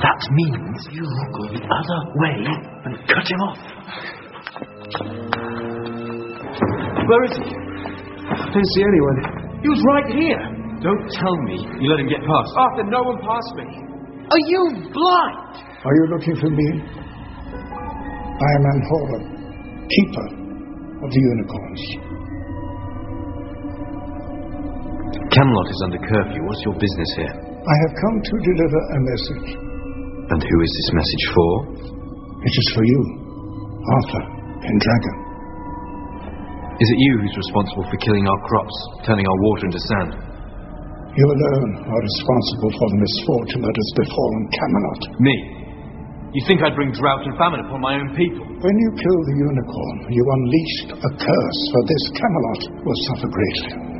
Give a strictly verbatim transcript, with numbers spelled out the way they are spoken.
That means you go the other way and cut him off. Where is he? I don't see anyone. He was right here. Don't tell me you let him get past. Arthur, no one passed me. Are you blind? Are you looking for me? I am Anhoran, keeper of the unicorns. Camelot is under curfew. What's your business here? I have come to deliver a message. And who is this message for? It is for you, Arthur Pendragon. Is it you who's responsible for killing our crops, turning our water into sand? You alone are responsible for the misfortune that has befallen Camelot. Me? You think I'd bring drought and famine upon my own people? When you killed the unicorn, you unleashed a curse, for this Camelot will suffer greatly.